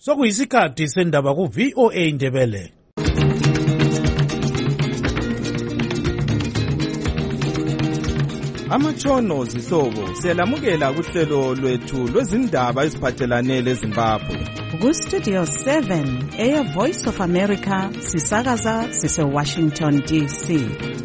Sokuyisikhathi sendaba ku VOA Ndebele. Amatshono zihlobo siyalamukela kuhlelo lwethu lwezindaba eziphathelane leZimbabwe. Ku Studio 7 Air Voice of America sisakaza sise Washington DC.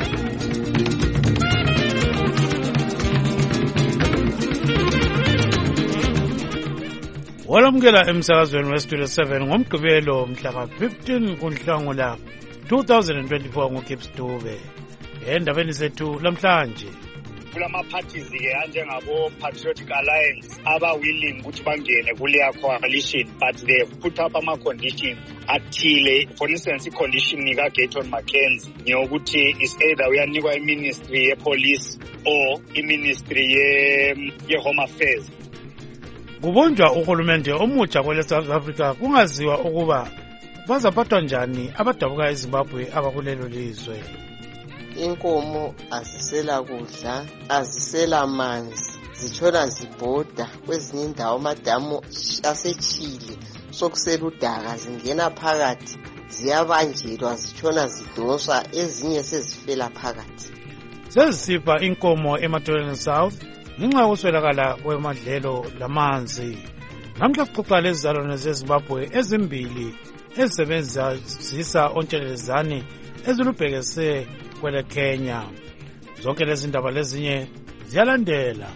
Walamukela emsakazweni we Studio 7 ngomgqibelo mhla ka-15 kuNhlangula 2024 nguGibbs Dube. Endabeni zethu lamhlanje kulama parties ke anjengabo Patriotic Alliance aba willing ukuthi bangene kuleya coalition, but they have put up ama conditions athile. For instance, i-condition ka Gayton Mackenzie ngiyokuthi is either uyanikwa i-ministry ye-police or i-ministry ye-home affairs. Kubonjwa uhulumende omutsha kwele South Africa kungaziwa ukuba bazaphathwa njani abadabuka eZimbabwe abakulelo lizwe. Inkomo azisela kudla, azisela manzi, zitshona zibhoda kwezinye indawo amadamu asechile sokusela udaka, zingena phakathi ziyabanjelwa zitshona zidonswa, ezinye sezifela phakathi. Sezisifa inkomo eMatholeni South ngenxa yokuswelakala kwemadlelo lamanzi. Namhla sixoxa lezizalwane zeZimbabwe ezimbili ezisebenzisa ontshelelezane ezilubhekese kwele Kenya. Zonke lezi ndaba lezinye ziyalandela.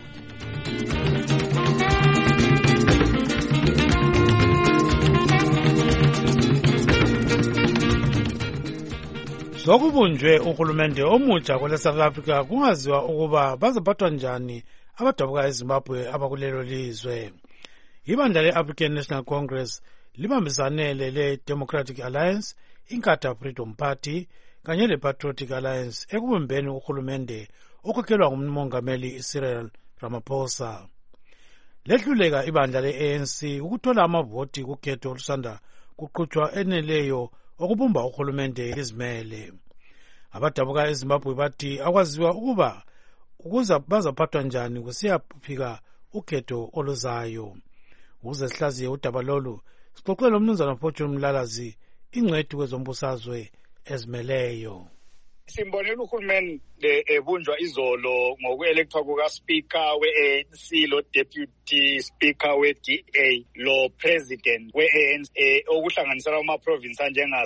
Sokubunjwe uhulumende omutsha kwele South Africa kungaziwa ukuba bazaphathwa njani abadabuka eZimbabwe abakulelo lizwe. Ibandla le-African National Congress libambisane le-Democratic Alliance, iNkatha Freedom Party kanye le-Patriotic Alliance ekubumbeni uhulumende okhokhelwa ngumongameli Cyril Ramaphosa. Lehluleka ibandla le-ANC ukuthola amavoti kukhetho olusanda kuqhutshwa eneleyo okubumba uhulumende izimele. Abadabuka eZimbabwe bathi akwaziwa ukuba bazaphathwa njani kusiyafika ukhetho oluzayo. Ukuze sihlaziye udaba lolu sixoxele umnumzana Fortune Mlalazi, ingcwethi kwezombusazwe ezimeleyo. Simbonela uhulumende ebunjwa izolo ngoku-electwa kuka-speaker we-ANC, lo deputy speaker we-DA, lo president we-ANC, okuhlanganisela ama-province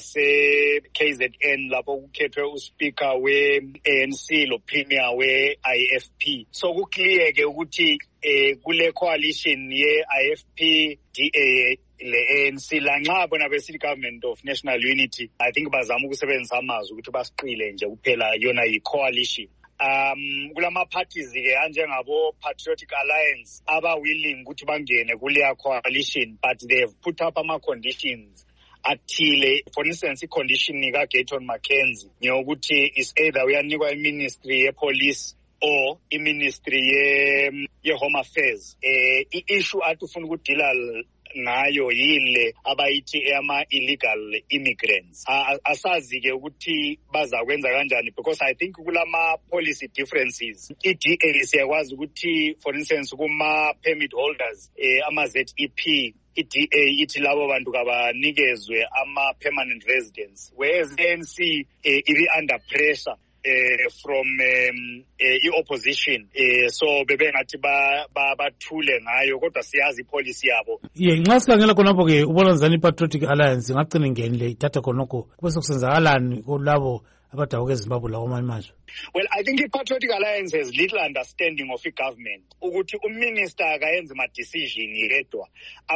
anjengase-KZN lapho kukhethwe uspeaker we-ANC lo premier we-IFP. So kuclear-ke ukuthi kule coalition ye-IFP DA le-ANC lanxa bona besithi government of national unity, I think bazama ukusebenzisa amazwi ukuthi basiqile nje kuphela yona yi-coalition. Kulama parties ke anjengabo Patriotic Alliance aba willing ukuthi bangene kuleya coalition, but they have put up ama conditions athile. For instance, i-condition ka Gayton Mackenzie ngiyokuthi is either uyanikwa i-ministry ye-police or i-ministry ye-home affairs. I-issue athi ufuna ukudila ngayo yile abayithi ama-illegal immigrants. Asazi ke ukuthi bazakwenza kanjani, because I think kulama policy differences. I-DA siyakwazi ukuthi for instance kuma-permit holders ama-ZEP, i-DA ithi labo bantu kabanikezwe ama-permanent residents, whereas ANC ibi under pressure from i-opposition, so bebengathi bathule ngayo, kodwa siyazi i-policy yabo. Nxa sikhangela khonapho ke ubona njani i-Patriotic Alliance ingagcina ingenile ithatha khonokho kube sokusenzakalani kulabo abadabuka eZimbabwe lakwamanye amazwe? Well, I think i-Patriotic Alliance has little understanding of i-government, ukuthi uminister akayenzi ma-decision yedwa.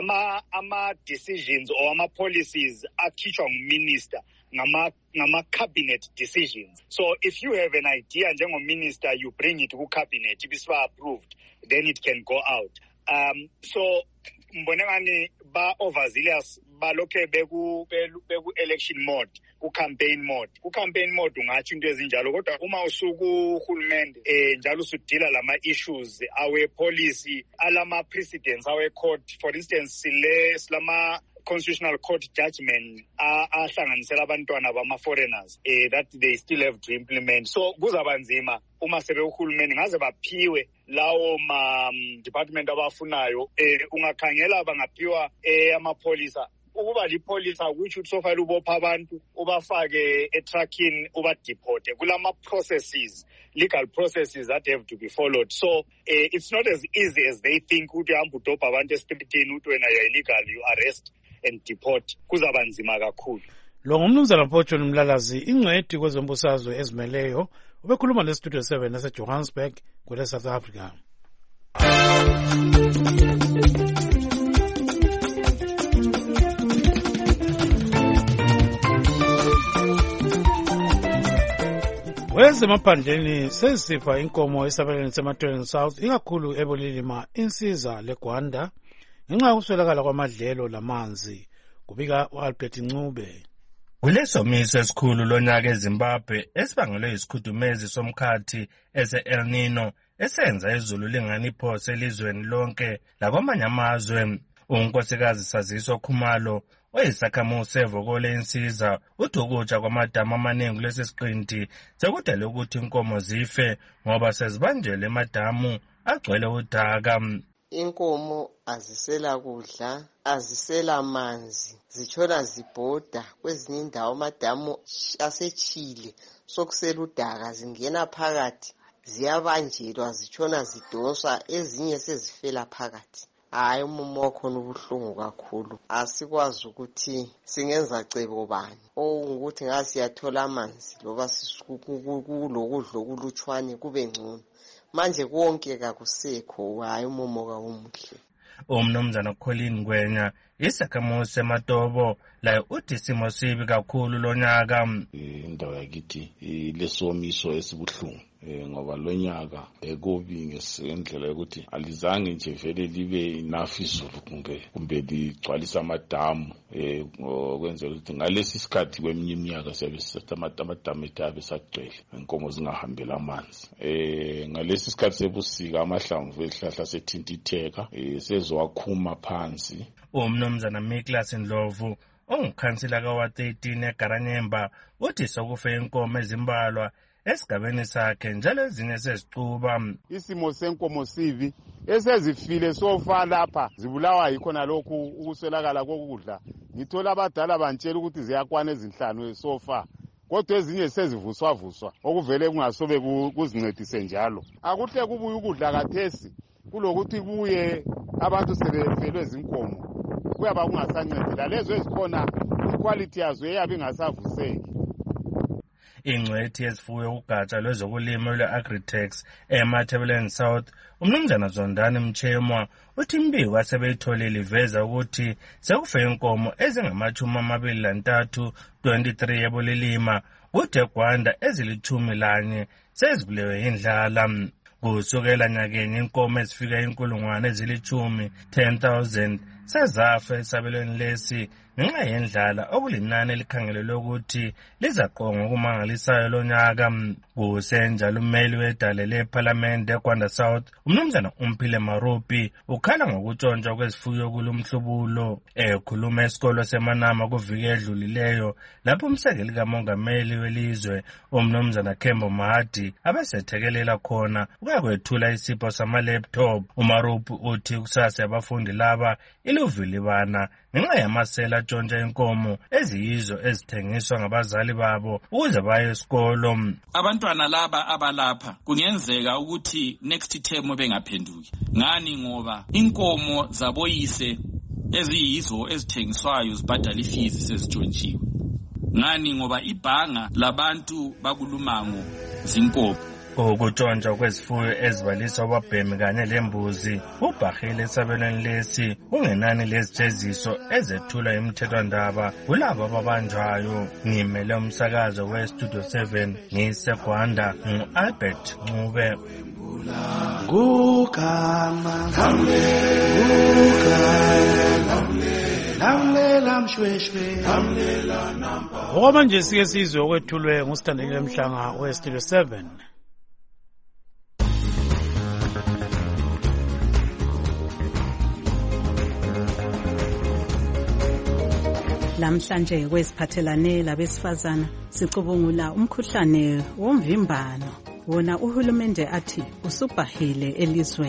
Ama-decisions or ama-policies akhishwa nguminister ngama-cabinet decisions. So if you have an idea njengominister, you bring it to cabinet, ibisiba approved, then it can go out. So mbone ngani ba-overzealous balokhe beku-election mode, ku-campaign mode. Ku-campaign mode ungatsho into ezinjalo, kodwa uma usuku uhulumende njalo usudila lama-issues awe-policy, alama-precedents awe-court. For instance, silama constitutional court judgment ahlanganisela abantwana bama-foreigners that they still have to implement. So kuzabanzima uma sebe uhulumeni ngaze baphiwe lawo ma department abafunayo. Ungakhangela bangaphiwa amapolisa, ukuba lipholisa ukuthi sofanele ubopha abantu ubafake etruckini ubadeporte kulama processes, legal processes that have to be followed. So it's not as easy as they think ukuthi hamba udobha abantu esitritini ukuthi wena you are illegal, you arrest and deport. Kuzaba nzima kakhulu. Lo ngumnumzana Fortune Mlalazi, ingcwethi kwezombusazwe ezimeleyo, ubekhuluma neStudio 7 yaseJohannesburg kwele South Africa. Wezemaphandleni sezisifa inkomo esabelweni sematweni South ikakhulu eBulilima insiza leGwanda ngenxa yokuswelakala kwamadlelo lamanzi, kubika uAlbert Ncube. Kulesomiso esikhulu lonyaka eZimbabwe esibangelwe isikhudumezi somkhathi ese-El Nino esenza izulu lingani iphose elizweni lonke lakwamanye amazwe. Unkosikazi Saziso Khumalo oyisakhamuzi evokole insiza uthi ukutsha kwamadamu amaningi lesisiqinti sekudale ukuthi inkomo zife ngoba sezibanjelwe emadamu agcwele udaka. Inkomo azisela kudla, azisela manzi, zitshona zibhoda kwezinye indawo amadamu asechile sokusela udaka, zingena phakathi ziyabanjelwa zitshona zidonswa, ezinye sezifela phakathi. Hayi, umumo wakhona ubuhlungu kakhulu, asikwazi ukuthi singenza cebo bani ukuthi ngasiyathola amanzi loba kulokudla okulutshwane kube ngcono. Manje konke kakusekho, hayi umumo kawumuhle. Umnumzana Colin Ngwenya isakhamuzi seMatobo la uthi isimo sibi kakhulu lonyaka. Indawo yakithi lesomiso esibuhlungu ngoba lonyaka bekubi ngendlela yokuthi alizange nje vele libe enough izulu kumbe ligcwalisa amadamu okwenzela ukuthi ngalesi sikhathi kweminye iminyaka siyabe sisathi amadamu ethu abe sagcwele inkomo zingahambela amanzi. Ngalesi sikhathi sebusika amahlamvu ezihlahla sethintitheka sezowakhuma phansi. Umnumzana Miklas Ndlovu ongukhansila kawa 13 eGaranyemba uthi sokufe inkomo ezimbalwa esigabeni sakhe njalo ezinye sezicuba. Isimo senkomo sivi esezifile sofa lapha zibulawa yikhona lokhu ukuswelakala kokudla. Ngithola abadala bantshela ukuthi ziyakwana ezinhlanu esofa, kodwa ezinye sezivuswa okuvele kungasobe kuzincedise njalo. Akuhle kubuye ukudla kathesi kulokuthi kuye abantu sebefelwe zinkomo, kuyaba kungasancedela lezo ezikhona iquality yazo eyabe ingasavuseki. Ingcwethi ezifuyo ugatsha lwezokulima lwe-Agritex eMatabeleland South umnumzana Zondani Mchemwa uthi imbiko asebeyitholile iveza ukuthi sekufe inkomo ezingama-23 23 eBulilima kuthi eGwanda ezili-11 sezibulewe yindlala. Kusukela nyakenye inkomo ezifika 10,000 sezafa esabelweni lesi ngenxa yendlala okulinani elikhangelelwe ukuthi lizaqonga okumangalisayo lonyaka. Kusenjalo ummeli wedale lephalamende eGwanda South umnumzana Umphile Marupi ukhala ngokutshontshwa kwezifuyo kulumhlubulo. Ekhuluma esikolo seManama kuviki edlulileyo lapho umsekeli kamongameli welizwe umnumzana Kembo Mahadi abesethekelela khona ukuyakwethula isipho sama-laptop. uMarupi uthi kusasa yabafundi laba iluvilibana ngenxa yamasela atshontsha inkomo eziyizo ezithengiswa ngabazali babo ukuze baye esikolo. Abantwana laba abalapha kungenzeka ukuthi next term bengaphenduki. Ngani? Ngoba inkomo zaboyise eziyizo ezithengiswayo zibhadala ifizi sezitshontshiwe. Ngani? Ngoba ibhanga labantu bakulumango zinkomo. Ukutshontsha kwezifuyo ezibalisa ubabhemi kanye lembuzi ubhahile esabelweni lesi ungenani lezijeziso ezethula imithethwandaba kulabo ababanjwayo. Ngimele umsakazo weStudio 7 ngiseGwanda ngu-Albert Ncube. Okwamanje sike sizwe okwethulwe nguSithandekile Mhlanga weStudio 7. Namhlanje kwesiphathelane labesifazana sicubungula umkhuhlane womvimbano wona uhulumende athi usubhahile elizweni.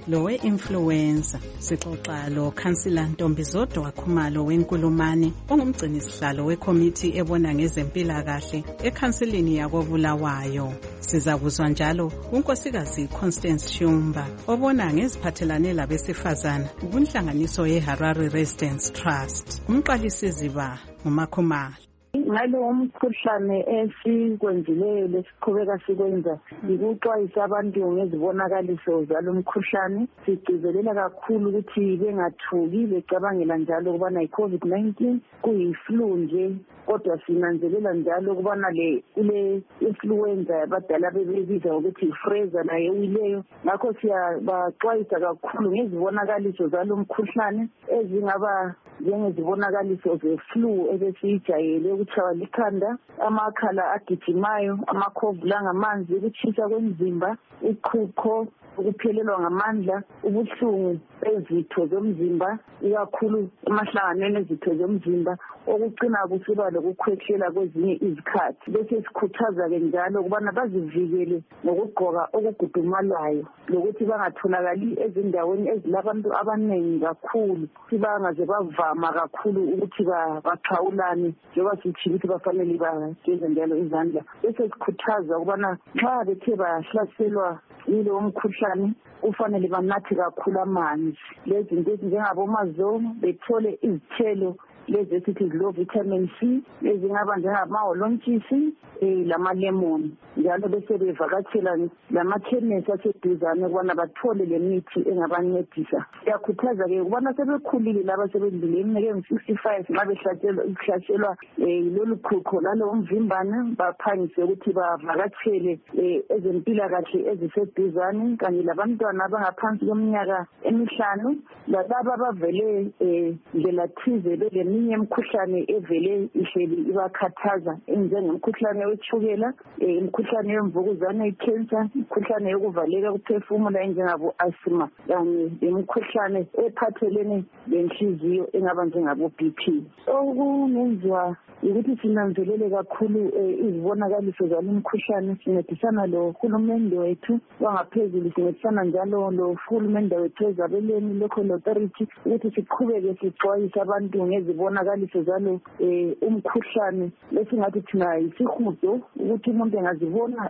lowe-influenza. Sixoxa lo-Councillor Ntombizodwa Khumalo weNkulumane ongumgcinisihlalo wekhomithi ebona ngezempilakahle ekhansilini yakoBulawayo. Sizakuzwa njalo unkosikazi Constance Shumba obona ngeziphathelane labesifazana kunhlanganiso ye-Harare Residence Trust. Umqalisiziba nguMakhumalo. Ngalo umkhuhlane esikwenzileyo lesiqhubeka sikwenza ukuxwayisa abantu ngezibonakaliso zalo mkhuhlane. Sigcizelela kakhulu ukuthi bengathuki becabangela njalo ukubana yi-COVID-19 kuyi-flu nje, kodwa sinanzelela njalo ukubana kule influenza abadala bebebiza ukuthi ifreza nayo uyileyo. Ngakho siyabaxwayisa kakhulu ngezibonakaliso zalo mkhuhlane ezingaba njengezibonakaliso ze-flu ebesiyijayele ukutshaywa likhanda, amakhala agijimayo, amakhovula ngamanzi, ukutshisa kwemzimba, uqhuqho, ukuphelelwa ngamandla, ubuhlungu bezitho zomzimba, ikakhulu emahlanganweni ezitho zomzimba, okucina kusiba lokukhwehlela kwezinye izikhathi. Bese sikhuthaza-ke njalo ukubana bazivikele ngokugqoka okugudumalayo lokuthi bangatholakali ezindaweni ezilabantu abaningi kakhulu, bangaze bavama kakhulu ukuthi baxhawulane njengoba sithi ukuthi bafanele bageze njalo izandla. Bese sikhuthaza ukubana nxa bethe bahlaselwa yilo umkhuhlane kufanele banathe kakhulu amanzi. Lezi zinto ezinjengabomazomo, bethole izithelo lezi esithi zilo vitamin C, ezingaba njengamaholontshisi lamalemon. Njalo bese bevakatshela lamakhemesi aseduzane ukubana bathole le mithi engabancedisa. Siyakhuthaza-ke ukubana sebekhulile laba sebedlule iminyaka engu-65 nxa behlatshelwa lolu qhuqho lalo umvimbane, baphangise ukuthi bavakatshele ezempilakahle eziseduzane, kanye labantwana abangaphansi kweminyaka 5, lalaba abavele ndlela thize beleminye imikhuhlane evele ihleli ibakhathaza enjengemkhuhlane wetshukela, imkhuhlane yemvukuzane, ikhensa, imkhuhlane yokuvaleka ukuphefumula enjengabo-asthma, kanye lemkhuhlane ephathelene lenhliziyo engaba njengabo-BP. Okungenziwa ukuthi sinanzelele kakhulu izibonakaliso zalo mkhuhlane, sincedisana lohulumende wethu wangaphezulu, sincedisana njalo lohulumende wethu ezabelweni local authority ukuthi siqhubeke sixwayisa abantu ngezibonakaliso zalo umkhuhlane lesingathi thina yisihudo, ukuthi umuntu engazibona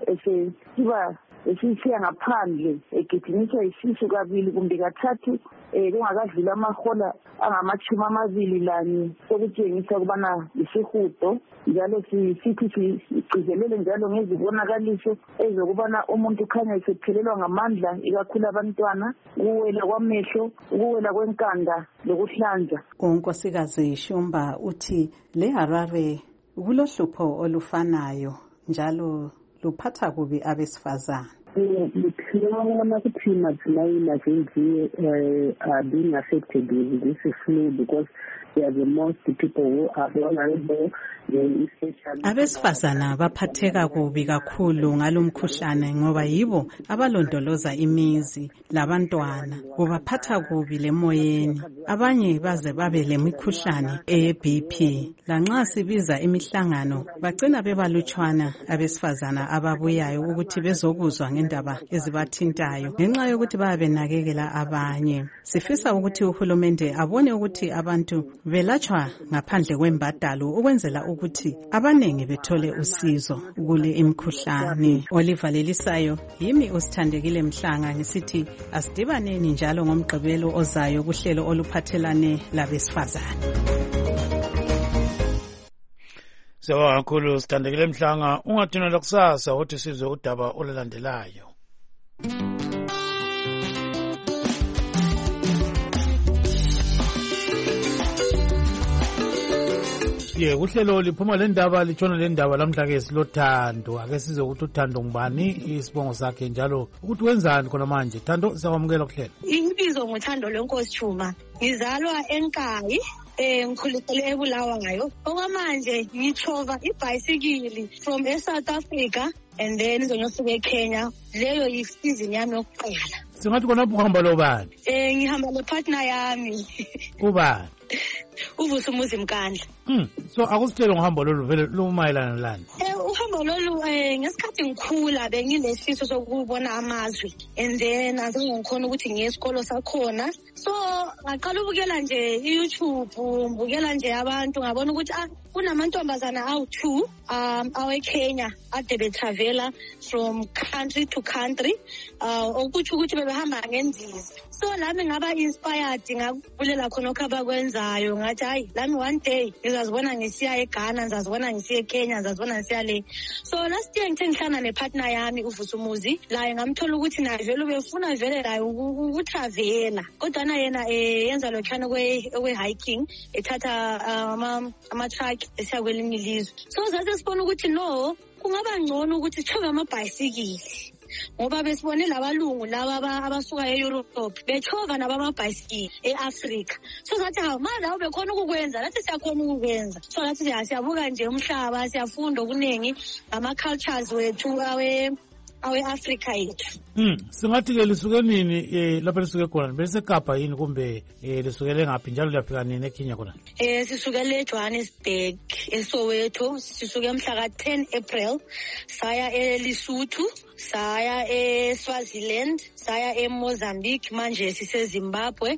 esisiya ngaphandle egijinyiswa yisisu kabili kumbe kathathu kungakadluli amahola angama-21 sokutshengisa ukubana yisihudo. Njalo sithi sigcizelele njalo ngezibonakaliso ezokubana umuntu ukhanya esephelelwa ngamandla, ikakhulu abantwana, ukuwela kwamehlo, ukuwela kwenkanda lokuhlanza. Unkosikazi Shumba uthi le Harare kulohlupho olufanayo njalo luphatha kubi abesifazana. Ngibona ukuthi mazilayila zenziwe are being affected with this flu because they are the most people who are vulnerable. Abesifazana baphatheka kubi kakhulu ngalomkhuhlane ngoba yibo abalondoloza imizi labantwana, kubaphatha kubi lemoyeni. Abanye baze babe lemikhuhlane eyeBP. Lanxa sibiza imihlangano bagcina bebalutshwana abesifazana ababuyayo ukuthi bezokuzwa ngendaba ezibathintayo ngenxa yokuthi babenakekela abanye. Sifisa ukuthi uhulumende abone ukuthi abantu belatshwa ngaphandle kwembadalo ukwenzela ukuthi abanengi bethole usizo kule imkhuhlane. Oliver Lelisayo, yimi usithandekile Mhlanga, ngisithi asidibaneni njalo ngomgqibelo ozayo kuhlelo oluphathelane labesifazane. Sibonga kakhulu sithandekile Mhlanga, ungathunela kusasa uthi sizwe udaba olulandelayo. Kuhlelo liphuma lendaba litshona lendaba lamhla-ke silothando. Ake sizwe ukuthi uthando ngubani, isibongo sakhe njalo ukuthi wenzani khona manje. Thando, siyakwamukela kuhlelo. Ibizo nguThando Lenkosi Chuma. Ngizalwa eNkayi, ngikhulisele eBulawayo. Okwamanje ngitshova ibhayisikili from South Africa and then ngizosuka eKenya. Leyo yisizini yami yokuqala. Singathi khona uhamba lo bani? Ngihamba nepartner yami. Ubani? Uvusumuzi Mkandla. So akusitshela ngohambo lolu vele lumayelana lani? Uhambo lolu ngesikhathi ngikhula bengilesifiso sokubona amazwi, and then asengikhona ukuthi ngiye esikolo sakhona. So ngaqala ukubukela nje iYouTube, ngibukela nje abantu, ngabona ukuthi kunamantombazana awu-2 aweKenya ade betravela from country to country, okuthi ukuthi bebehamba ngendiza. So lami ngaba inspired, ngakubulela khonokho abakwenzayo, ngathi hayi lami one day ngizazibona ngisiya eGhana, ngizazibona ngisiya eKenya, ngizazibona ngisiya le. So last year ngithe ngihlangana nepartner yami uVusumuzi, laye ngamthola ukuthi naye vele ubefuna vele laye ukutravela, kodwa na yena yenza lokhana kwe-hiking, ethatha ama-truck esiya kwelinye ilizwe. So zathi sibona ukuthi no, kungaba ngcono ukuthi sithenge amabhayisikili, ngoba besibone labalungu laba abasuka eEurope bechova nabamabhayisikili eAfrica. So sathi hawu manje awu bekhona ukukwenza, lathi siyakhona ukukwenza. So lathi siyabuka nje umhlaba, siyafunda okuningi ngama-cultures wethu awe-Africa yethu. Singathi-ke lisuke nini lapho lisuke khona? BeliseKapa yini kumbe lisukele ngaphi njalo liyafika nini eKenya khona? Sisukele eJohannesburg, eSoweto. Sisuke mhla ka-10 April saya eLesotho, saya eSwaziland, saya eMozambique, manje siseZimbabwe.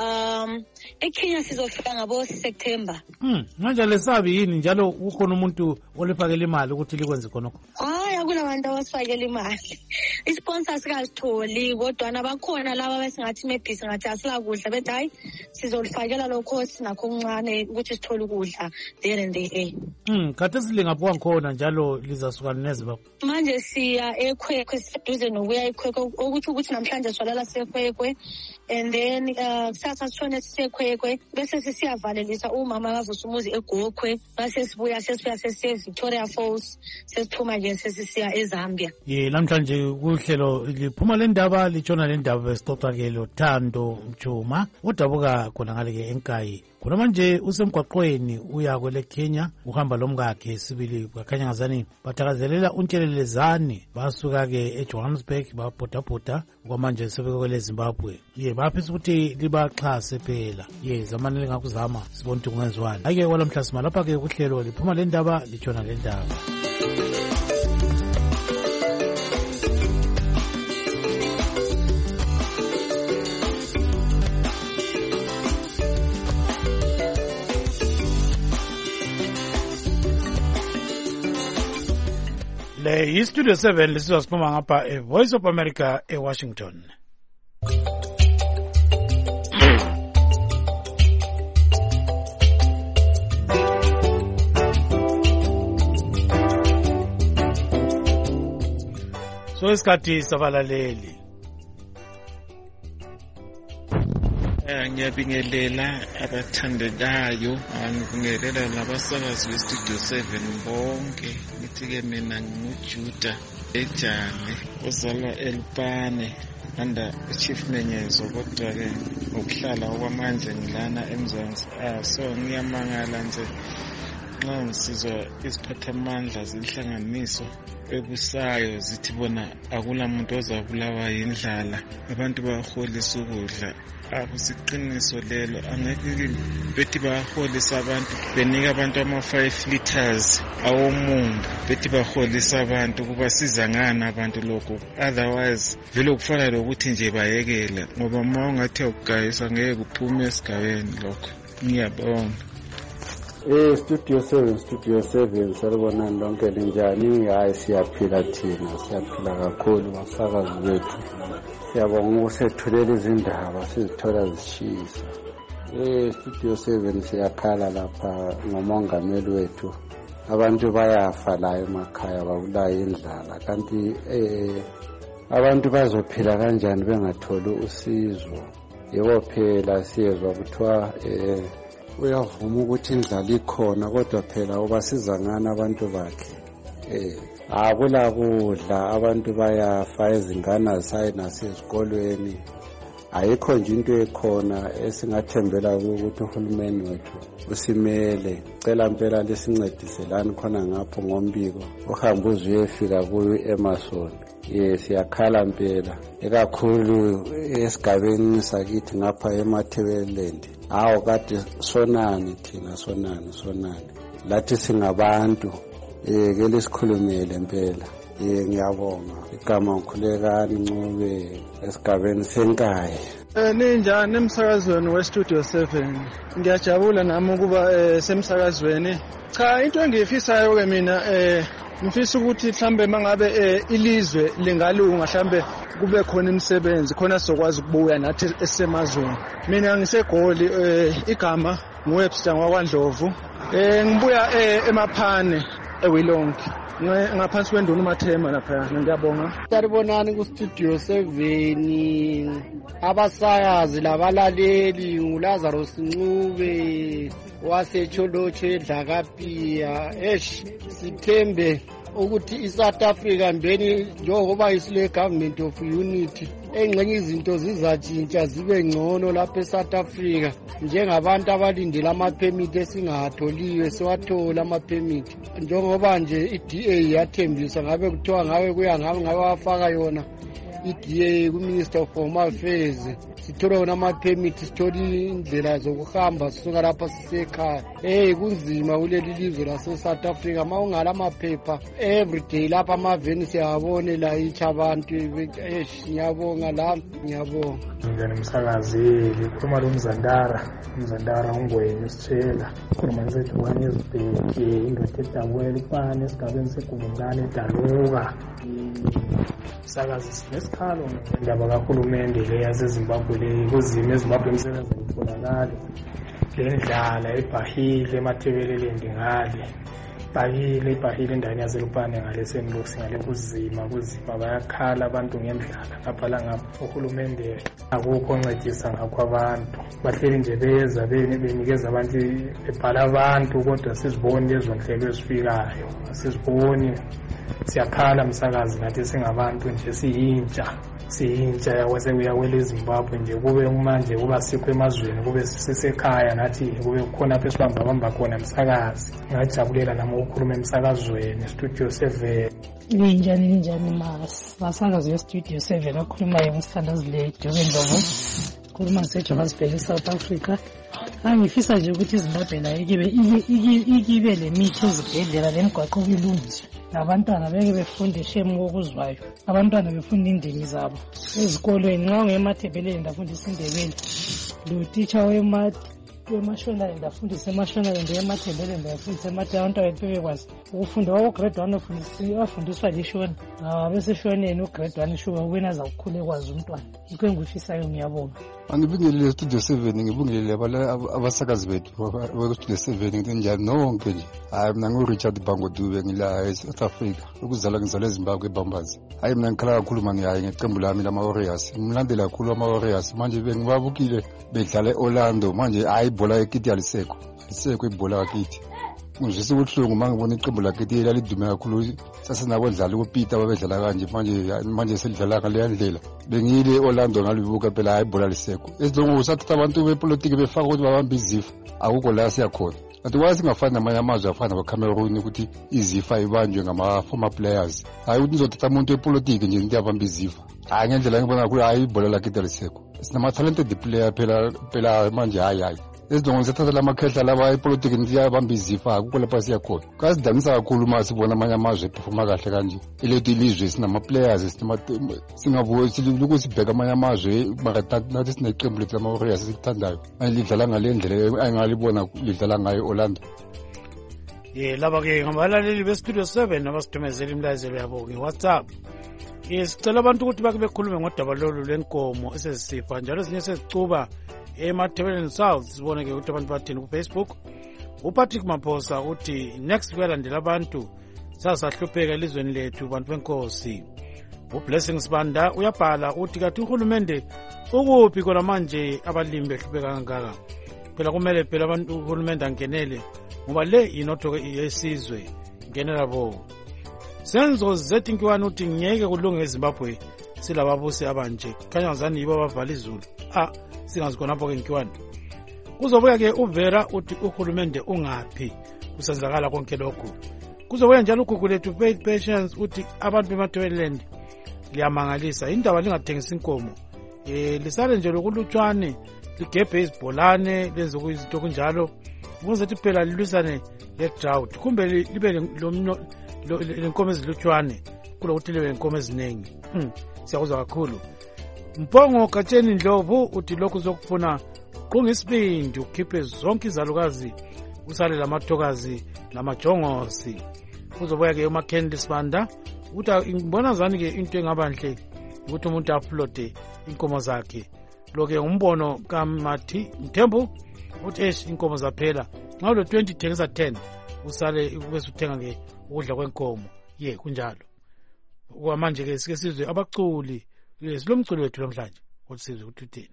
EKenya sizofika ngabo September. Manje lesabi yini njalo ukhona umuntu olifakela imali ukuthi likwenze khonokho? Hayi, akunabantu abasifakela imali. Isponsor sikazitholi, kodwa nabakhona laba besingathi maybe singathi asilakudla, bethi hayi sizolifakela lokho sinakho okuncane ukuthi sithole ukudla there and there. Khathesi lingaphi khona njalo lizasuka neZimbabwe? Manje siya eKwekwe, seduze nokuya eKwekwe, ukuthi namhlanje swalala seKwekwe, and then kusasa sishone siseKwekwe, bese sisiyavalelisa umama kaVusumuzi eGokhwe, base sibuya sesiya Victoria Falls, sesiphuma nje sesisiya eZambia. Namhlanje kuhlelo liphuma le ndaba litshona le ndaba besixoxa-ke loThando Mtshuma udabuka khona ngale-ke eNkayi. Khona manje usemgwaqweni uya kwele Kenya, uhamba lomkakhe sibili bakhanyangazani bathakazelela uNtshelelezane, basuka-ke eJohannesburg babhodabhoda kwamanje sebekwele Zimbabwe. Baphisa ukuthi libaxhase phela. Zamani lingakuzama sibona ukuthi kungenziwani. Hayi-ke kwalamhla sima lapha-ke kuhlelo liphuma le ndaba litshona le ndaba. Le yiStudio 7 lisizasiphuma ngapha eVoice of America eWashington. So isikhathi sabalaleli. Ngiyabingelela abathandekayo, ngibingelela nabasakazi beStudio 7 bonke. Ngithi-ke mina nginguJuda Ejane, ozalwa eLupane under Chief Menyezo, kodwa-ke ukuhlala okwamanje ngilana eMzansi. So ngiyamangala nje nxa ngisizwa iziphathamandla zenhlanganiso ebusayo zithi bona akulamuntu ozabulawa yindlala, abantu bayaholisa ukudla. Akusiqiniso lelo, angeke bethi bayaholisa abantu benika abantu ama-5 liters awomumbu, bethi baholisa abantu kubasiza ngani abantu lokho? Otherwise vele kufana lokuthi nje bayekela, ngoba ma ungathi ukugayisa ngeke kuphume esigabeni lokho. Ngiyabonga. Studio 7 salibonani lonke linjani? Hayi, siyaphila thina, siyaphila kakhulu basakazi bethu. Siyabonga ukusethulela izindaba sizithola zishisa. Studio 7 siyakhala lapha ngomongameli wethu. Abantu bayafa la emakhaya babulawa indlala, kanti abantu bazophila kanjani bengatholi usizo? Yebo phela siyezwa kuthiwa uyavuma ukuthi indlala ikhona, kodwa phela ubasiza ngani abantu bakhe? Akula kudla, abantu bayafa, izingane azisayi nasezikolweni. Ayikho nje into ekhona esingathembela ukuthi uhulumeni wethu usimele. Cela mpela lisincediselani khona ngapho ngombiko uhambe uzuyefika kuyo eMason. Siyakhala mpela, ekakhulu esigabeni sakithi ngapha eMathebeleland. Hawu kade sonani thina, sonani lathi singabantu ke lesikhulumile impela ngiyabonga igama ngikhulekani Ncube esigabeni seNkayi. Ninjani emsakazweni weStudio 7? Ngiyajabula nami ukuba semsakazweni. Cha, into engiyifisayo ke mina ngifisa ukuthi mhlambe mangabe ilizwe lingalunga mhlambe kube khona imisebenzi khona sizokwazi ukubuya nathi esemazweni. Mina ngisegoli igama nguWebster ngwaKwaNdlovu. Ngibuya emaphane eWilonke. Ngaphansi kwenduna uMathema lapha. Ngiyabonga. Saribonani kuStudio 7 abasakazi labalaleli uLazarus Ncube waseCholotsho eDlakapiya. Sithembe ukuthi iSouth Africa mbeni njengoba isile government of unity engxenye izinto zizatshintsha zibe ngcono lapha eSouth Africa njengabantu abalindele ama-permit esingatholiwe siwathola ama-permit njengoba nje i-DA yathembisa ngabe kuthiwa ngabe kuya ngabe wafaka yona i-DA ku-Minister of Home Affairs sithola yona ama-permit sithola indlela zokuhamba sisuka lapha sisekhaya. Kunzima kuleli lizwe lase-South Africa ma ungala amaphepha everyday lapha amaveni siyabone layitsha abantu. Ngiyabonga lami, ngiyabonga. Njani msakazeli khuluma lo Mzandara ungweni sitshela khuluma ngisethu ezibheki indoda edabuwela ipane esigabeni segumungane edaluka. Sakazi sinesikhalo ngendaba kahulumende le yaseZimbabwe le kuzimo eZimbabwe imisebenzi ayitholakali. Le ndlala ibhahile emathebeleleni ngale ibhahile endaweni yaselupane ngale Senlox ngale kuzima bayakhala abantu ngendlala lapha la ngapha. Uhulumende akukho oncedisa ngakho abantu bahleli nje beza benikeza abantu bebhala abantu kodwa siziboni lezo nhlelo ezifikayo siziboni. Siyakhala msakazi nathi singabantu nje siyintsha yakwele eZimbabwe nje kube manje kuba sikho emazweni kube sisekhaya nathi kube khona apho esibamba khona msakazi. Ngajabulela nami ukukhuluma emsakazweni Studio 7. Ninjani masakazi weStudio 7 akhulumayo ngusithandazile Ndlovu khuluma ngiseJohannesburg eSouth Africa. Angifisa nje ukuthi iZimbabwe nayo ikibe lemithi ezibhedlela lemigwaqo kulungiswe. Abantwana beke befunde shemu kokuzwayo. Abantwana befunda indimi zabo ezikolweni. Nxa ngemathebeleni ndafundisa indebele. Lo teacher wemashonaleni ndafundisa emashonaleni emathebeleni ndafundisa abantwana bebekwazi ukufunda. Grade 1 wafundiswa lishona beseshoneni ugrade 1 shuba ukuyena azawukhula ekwazi umntwana. Yikho engifisayo. Ngiyabonga. Angibingelele Studio 7 ngibingelele abasakazi bethu beStudio 7 nginjani nonke nje. Mina nguRichard Bangodube ngila eSouth Africa ukuzalwa ngizalwa eZimbabwe eBambazi. Mina ngikhala kakhulu mangiyaye ngeqembu lami lama-Warriors. Ngimlandela kakhulu ama-Warriors manje bengibabukile bedlala eOrlando manje ibhola yakithi alisekho ibhola yakithi. Ngizwisa ubuhlungu mangibona iqembu lakithi lalidume kakhulu sasenabodlali kuPeter babedlala kanje manje selidlala ngale ndlela. Bengile eOrlando ngalibuka phela ibhola lisekho. Esidongo sathatha abantu bepolitiki befaka ukuthi babambe izifa akukho la siyakhona. Kanti wasingafana namanye amazwe afana neCameroon ukuthi izifa ibanjwe ngama-former players. Hayi ukuthi nizothatha umuntu wepolitiki nje into yabamba izifa. Ngendlela ngibona kakhulu ibhola lakithi lisekho. Sinama-talented player phela manje hayi. Esidongo sithatha lamakhehla laba ipolitiki niyabamba izifa akukho lapha siyakhona. Kasidanisa kakhulu uma sibona amanye amazwe ephuma kahle kanje. Ilethu ilizwe sinama-players singabuye silokhu sibheka amanye amazwe nathi sineqembu lethu lama-Warriors esilithandayo. Lidlala ngale ndlela engalibona lidlala ngayo Orlando. Laba-ke ngabalaleli beStudio 7 abasidumezela imlayezelo yabo nge-WhatsApp. Sicela abantu ukuthi bake bekhulume ngodaba lolu lwenkomo esezisifa njalo ezinye sezicuba emathebeleni South. Siboneke ukuthi abantu bathini kuFacebook. uPatrick Maphosa uthi next kuyalandela abantu sasahlupheka elizweni lethu bantu benkosi. uBlessing Sibanda uyabhala uthi kathi uhulumende ukuphi kona manje abalimi behlupheka kangaka. Phela kumele phela abantu uhulumende angenele ngoba le inotho yesizwe ngenela bo. Senzo Z21 uthi ngeke kulunge eZimbabwe silababusi abanje. Khanya ngazani yibo abavala izulu. Singazikona lapho ke nkiwani. Kuzobuya ke uVera uthi uhulumende ungaphi kusenzakala konke lokho. Kuzobuya njalo uGugu lethu Faith Patience uthi abantu bemathebeleni liyamangalisa indaba lingathengisa inkomo. Lisale nje lokulutshwane ligebhe izibholane lenze kuyizinto kunjalo. Ukuze phela lilwisane le-drought kumbe libe lenkomo ezilutshwane kulokuthi libe lenkomo eziningi. Siyakuzwa kakhulu. Mpongo Katsheni Ndlovu uthi lokhu zokufuna qunga isibindi ukhiphe zonke izalukazi usale lamathokazi namajongosi. Uzobuya-ke uMakhende Sibanda ukuthi ngibona zani-ke into engabanhle ukuthi umuntu uploade inkomo zakhe. Lo-ke umbono kaMathi Mthembu uthi inkomo zaphela ngalo 20 thengisa 10 usale bese uthenga-ke ukudla kwenkomo. Kunjalo. Manje-ke sike sizwe abaculi silomculi wethu namhlanje ukuthi sizwe ukuthi uthini.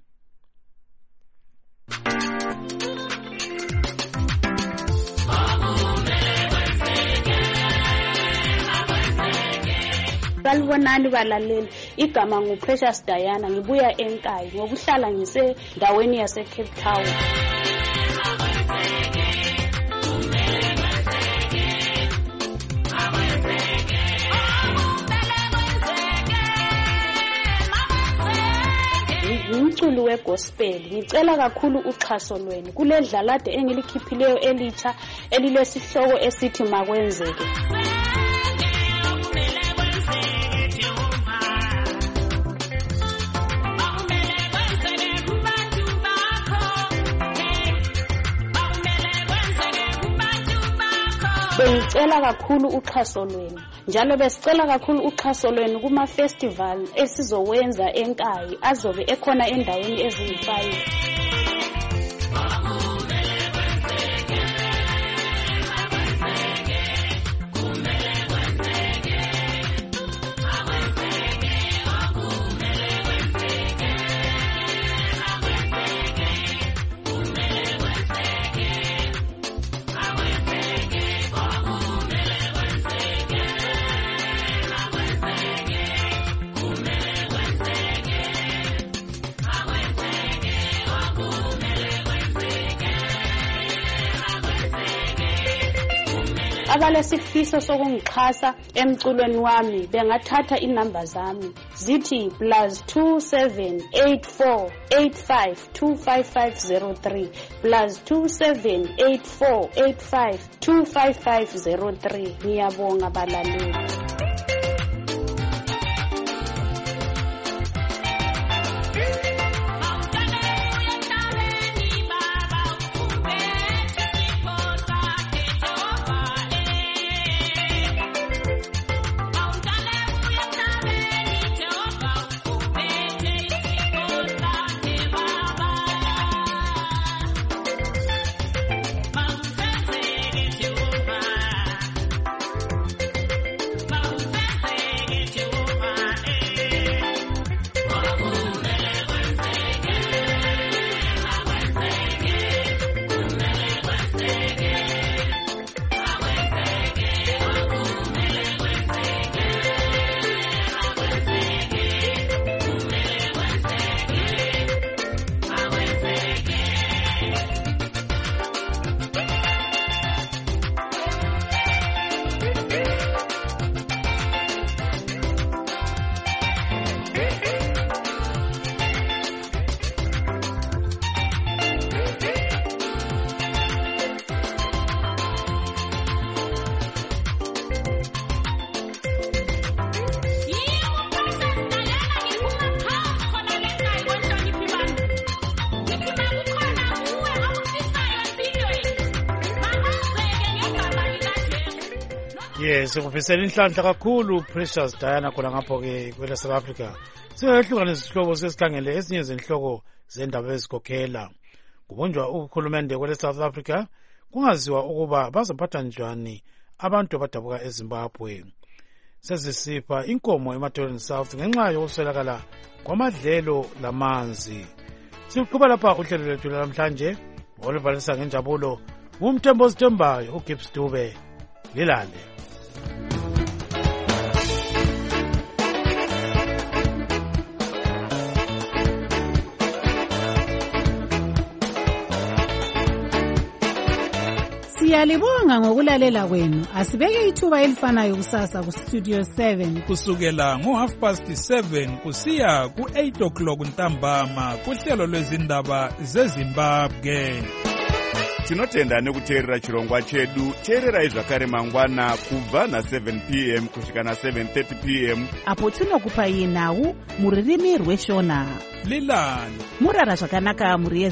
Salibonani balaleli, igama nguPrecious Diana, ngibuya eNkayi ngokuhlala ngisendaweni yase Cape Town. Umculo wegospel ngicela kakhulu uxhaso lweni kule dlalade engilikhiphileyo elitsha elilesihloko esithi makwenzeke. Bengicela kakhulu uxhaso lweni njalo besicela kakhulu uxhaso lweni kuma festival esizowenza eNkayi azobe ekhona endaweni eziyi5. Abalesifiso sokungixhasa emculweni wami bengathatha inamba zami zithi +278485255503 +278485255503. Ngiyabonga balaleli. Sikufisela inhlanhla kakhulu Precious Diana khona ngapho-ke kwele South Africa. Singahlukana izihloko sesikhangele ezinye zenhloko zendaba ezikhokhela. Kubunjwa ukhulumende kwele South Africa kungaziwa ukuba bazaphatha njani abantu abadabuka eZimbabwe. Sezisipha inkomo eMatabeleland South ngenxa yokuswelakala kwamadlelo lamanzi. Siqhubeka lapha uhlelo lwethu namhlanje oluvalisa ngenjabulo ngumthembo ozithembayo uGibbs Dube. Lilale. Siyalibonga ngokulalela kwenu. Asibeke ithuba elifanayo kusasa ku Studio 7 kusukela ngo7:30 kusiya ku8 o'clock ntambama kuhlelo lwezindaba zeZimbabwe. tinotenda nekuteerera chirongwa chedu. Teererai zvakare mangwana kubva na7 p.m. kusvika na7:30 p.m. apo tinokupai nhau muririmi rweshona. Lilani murara zvakanaka muri